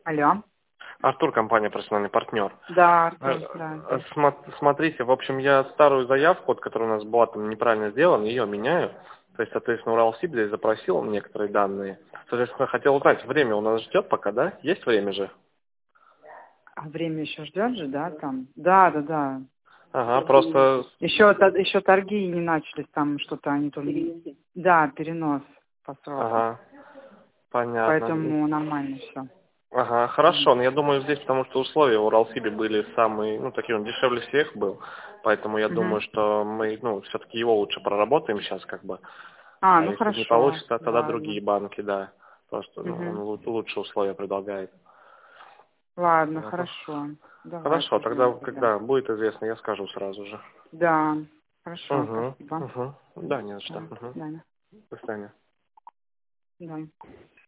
Алло. Артур, компания «Профессиональный партнер». Да, Артур, да. Смотрите, в общем, я старую заявку, вот, которая у нас была там неправильно сделана, ее меняю. То есть, соответственно, Уралсиб здесь запросил некоторые данные. Соответственно, хотел узнать, время у нас ждет пока, да? Есть время же? А время еще ждет же, да, там? Да, да, да. Ага, просто... Еще торги не начались, там что-то они то ли... Да, перенос по сроку. Ага, понятно. Поэтому нормально все. Ага, хорошо. Но я думаю, здесь, потому что условия в Уралсибе были самые, ну, такие, он дешевле всех был. Поэтому я думаю, что мы, ну, все-таки его лучше проработаем сейчас, как бы. А, А ну если не хорошо. получится, тогда Ладно. другие банки, да. Просто, ну, он Мгм. лучше условия предлагает. Ладно, Вот. хорошо. Хорошо, Давайте тогда, ждем тогда. когда будет известно, я скажу сразу же. Да, хорошо, Угу, спасибо. угу. Да, не за Да, что. до Угу. свидания. До свидания. Да.